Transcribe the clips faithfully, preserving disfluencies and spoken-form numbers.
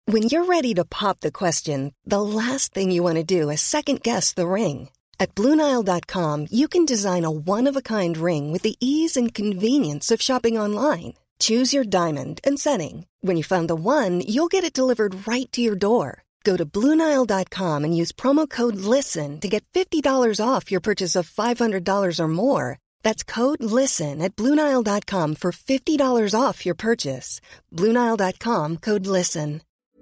When you're ready to pop the question, the last thing you want to do is second-guess the ring. At Blue Nile dot com, you can design a one-of-a-kind ring with the ease and convenience of shopping online. Choose your diamond and setting. When you find the one, you'll get it delivered right to your door. Go to Blue Nile dot com and use promo code LISTEN to get fifty dollars off your purchase of five hundred dollars or more. That's code LISTEN at Blue Nile dot com for fifty dollars off your purchase. Blue Nile dot com, code LISTEN.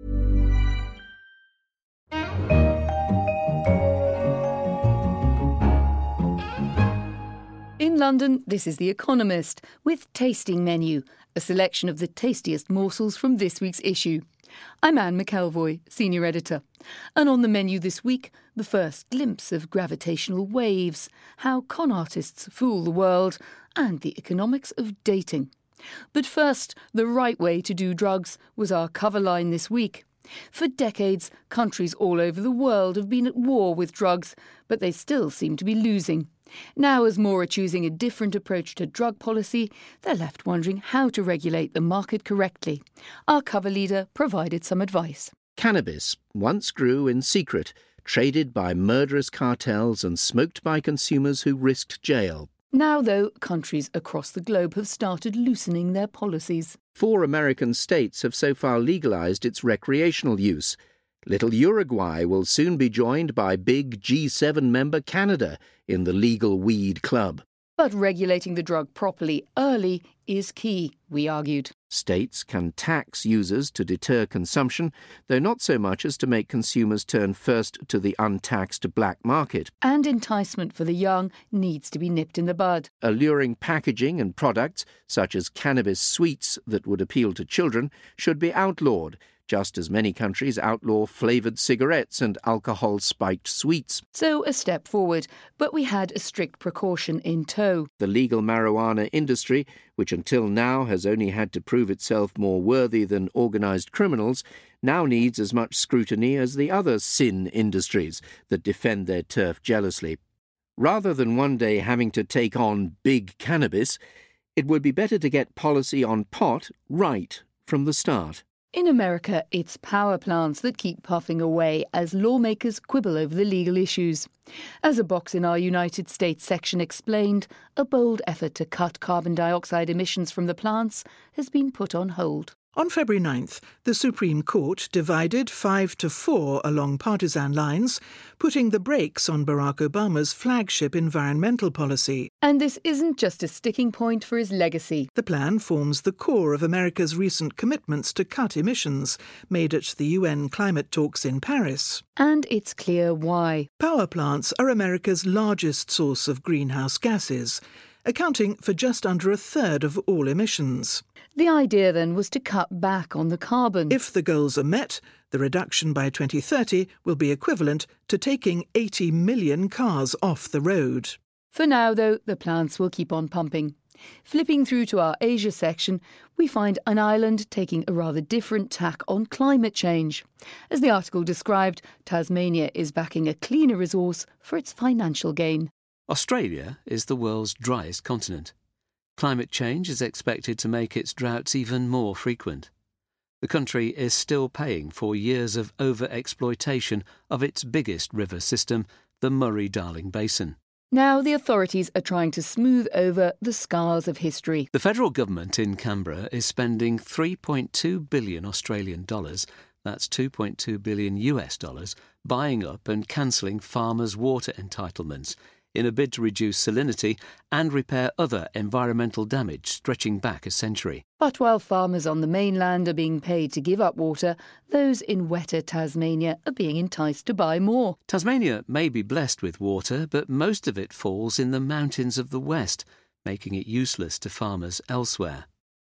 In London, this is The Economist with Tasting Menu, a selection of the tastiest morsels from this week's issue. I'm Anne McElvoy, Senior Editor. And on the menu this week, the first glimpse of gravitational waves, how con artists fool the world, and the economics of dating. But first, the right way to do drugs was our cover line this week. For decades, countries all over the world have been at war with drugs, but they still seem to be losing. Now, as more are choosing a different approach to drug policy, they're left wondering how to regulate the market correctly. Our cover leader provided some advice. Cannabis once grew in secret, traded by murderous cartels and smoked by consumers who risked jail. Now, though, countries across the globe have started loosening their policies. Four American states have so far legalized its recreational use. Little Uruguay will soon be joined by big G seven member Canada in the legal weed club. But regulating the drug properly early is key, we argued. States can tax users to deter consumption, though not so much as to make consumers turn first to the untaxed black market. And enticement for the young needs to be nipped in the bud. Alluring packaging and products, such as cannabis sweets that would appeal to children, should be outlawed, just as many countries outlaw flavoured cigarettes and alcohol-spiked sweets. So a step forward, but we had a strict precaution in tow. The legal marijuana industry, which until now has only had to prove itself more worthy than organised criminals, now needs as much scrutiny as the other sin industries that defend their turf jealously. Rather than one day having to take on big cannabis, it would be better to get policy on pot right from the start. In America, it's power plants that keep puffing away as lawmakers quibble over the legal issues. As a box in our United States section explained, a bold effort to cut carbon dioxide emissions from the plants has been put on hold. On February ninth, the Supreme Court divided five to four along partisan lines, putting the brakes on Barack Obama's flagship environmental policy. And this isn't just a sticking point for his legacy. The plan forms the core of America's recent commitments to cut emissions, made at the U N climate talks in Paris. And it's clear why. Power plants are America's largest source of greenhouse gases, accounting for just under a third of all emissions. The idea then was to cut back on the carbon. If the goals are met, the reduction by twenty thirty will be equivalent to taking eighty million cars off the road. For now, though, the plants will keep on pumping. Flipping through to our Asia section, we find an island taking a rather different tack on climate change. As the article described, Tasmania is backing a cleaner resource for its financial gain. Australia is the world's driest continent. Climate change is expected to make its droughts even more frequent. The country is still paying for years of over-exploitation of its biggest river system, the Murray-Darling Basin. Now the authorities are trying to smooth over the scars of history. The federal government in Canberra is spending three point two billion Australian dollars, that's two point two billion US dollars, buying up and cancelling farmers' water entitlements, in a bid to reduce salinity and repair other environmental damage stretching back a century. But while farmers on the mainland are being paid to give up water, those in wetter Tasmania are being enticed to buy more. Tasmania may be blessed with water, but most of it falls in the mountains of the west, making it useless to farmers elsewhere.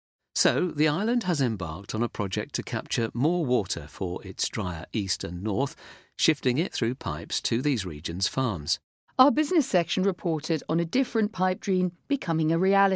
So the island has embarked on a project to capture more water for its drier east and north, shifting it through pipes to these regions' farms. Our business section reported on a different pipe dream becoming a reality.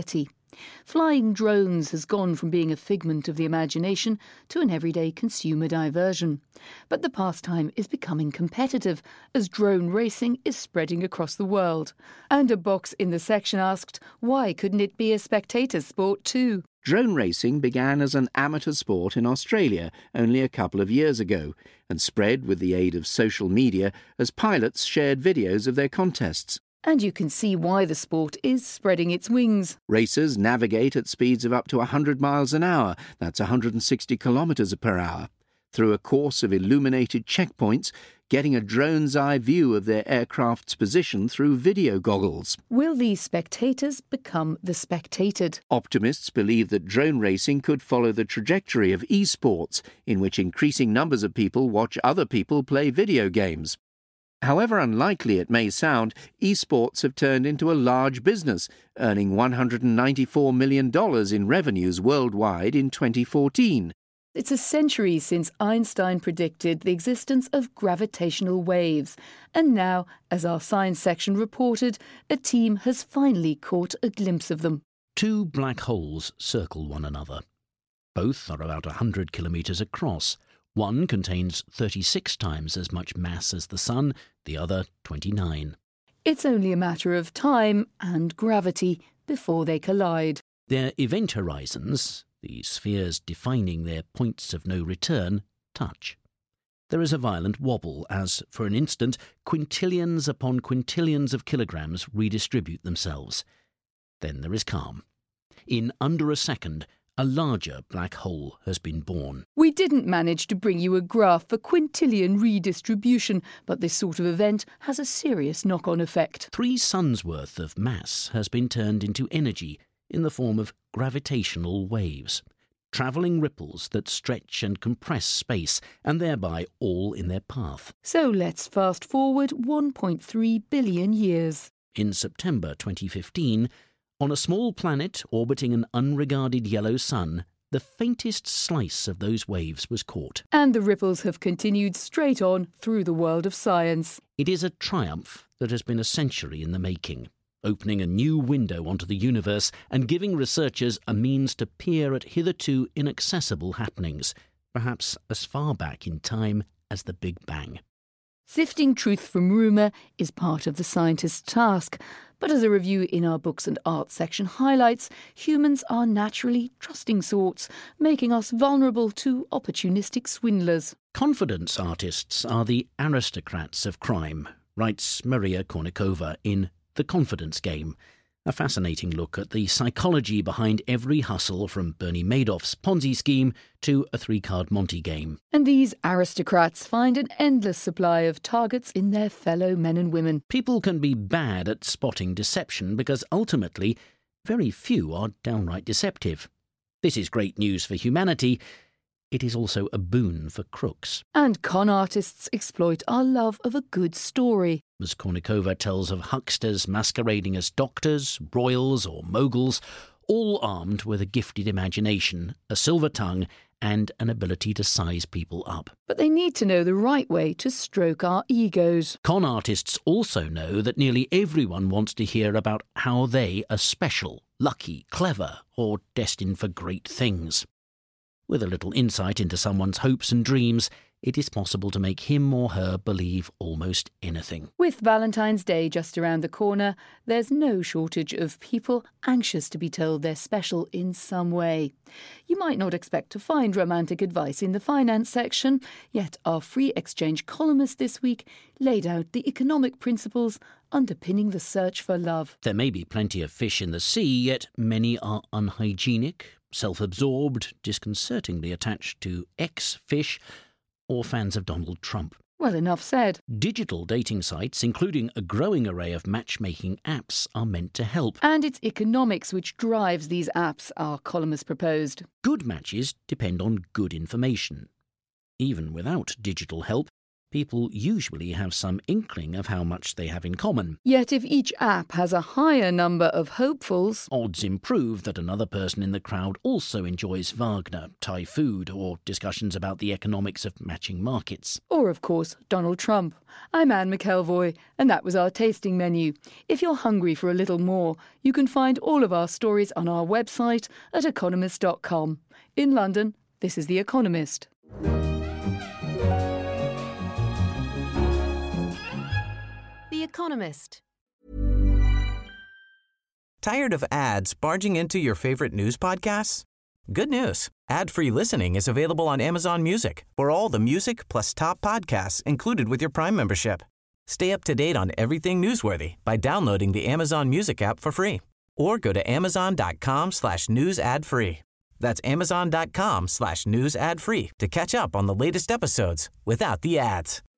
Flying drones has gone from being a figment of the imagination to an everyday consumer diversion. But the pastime is becoming competitive as drone racing is spreading across the world. And a box in the section asked, why couldn't it be a spectator sport too? Drone racing began as an amateur sport in Australia only a couple of years ago and spread with the aid of social media as pilots shared videos of their contests. And you can see why the sport is spreading its wings. Racers navigate at speeds of up to one hundred miles an hour, that's one hundred sixty kilometres per hour, through a course of illuminated checkpoints, getting a drone's eye view of their aircraft's position through video goggles. Will these spectators become the spectated? Optimists believe that drone racing could follow the trajectory of esports, in which increasing numbers of people watch other people play video games. However unlikely it may sound, esports have turned into a large business, earning one hundred ninety-four million dollars in revenues worldwide in twenty fourteen. It's a century since Einstein predicted the existence of gravitational waves. And now, as our science section reported, a team has finally caught a glimpse of them. Two black holes circle one another. Both are about one hundred kilometres across. One contains thirty-six times as much mass as the Sun, the other twenty-nine. It's only a matter of time and gravity before they collide. Their event horizons, the spheres defining their points of no return, touch. There is a violent wobble as, for an instant, quintillions upon quintillions of kilograms redistribute themselves. Then there is calm. In under a second, a larger black hole has been born. We didn't manage to bring you a graph for quintillion redistribution, but this sort of event has a serious knock-on effect. Three suns' worth of mass has been turned into energy in the form of gravitational waves, travelling ripples that stretch and compress space, and thereby all in their path. So let's fast forward one point three billion years. In September twenty fifteen, on a small planet orbiting an unregarded yellow sun, the faintest slice of those waves was caught. And the ripples have continued straight on through the world of science. It is a triumph that has been a century in the making, opening a new window onto the universe and giving researchers a means to peer at hitherto inaccessible happenings, perhaps as far back in time as the Big Bang. Sifting truth from rumour is part of the scientist's task, but as a review in our books and art section highlights, humans are naturally trusting sorts, making us vulnerable to opportunistic swindlers. Confidence artists are the aristocrats of crime, writes Maria Kornikova in The Confidence Game, a fascinating look at the psychology behind every hustle from Bernie Madoff's Ponzi scheme to a three-card Monte game. And these aristocrats find an endless supply of targets in their fellow men and women. People can be bad at spotting deception because ultimately very few are downright deceptive. This is great news for humanity. It is also a boon for crooks. And con artists exploit our love of a good story. As Kornikova tells of hucksters masquerading as doctors, royals or moguls, all armed with a gifted imagination, a silver tongue and an ability to size people up. But they need to know the right way to stroke our egos. Con artists also know that nearly everyone wants to hear about how they are special, lucky, clever or destined for great things. With a little insight into someone's hopes and dreams, it is possible to make him or her believe almost anything. With Valentine's Day just around the corner, there's no shortage of people anxious to be told they're special in some way. You might not expect to find romantic advice in the finance section, yet our free exchange columnist this week laid out the economic principles underpinning the search for love. There may be plenty of fish in the sea, yet many are unhygienic, self-absorbed, disconcertingly attached to ex-fish, or fans of Donald Trump. Well, enough said. Digital dating sites, including a growing array of matchmaking apps, are meant to help. And it's economics which drives these apps, our columnist proposed. Good matches depend on good information. Even without digital help, People usually have some inkling of how much they have in common. Yet if each app has a higher number of hopefuls, odds improve that another person in the crowd also enjoys Wagner, Thai food, or discussions about the economics of matching markets. Or, of course, Donald Trump. I'm Anne McElvoy, and that was our tasting menu. If you're hungry for a little more, you can find all of our stories on our website at economist dot com. In London, this is The Economist. The Economist. Tired of ads barging into your favorite news podcasts? Good news. Ad-free listening is available on Amazon Music for all the music plus top podcasts included with your Prime membership. Stay up to date on everything newsworthy by downloading the Amazon Music app for free or go to amazon.com slash news ad free. That's amazon.com slash news ad free to catch up on the latest episodes without the ads.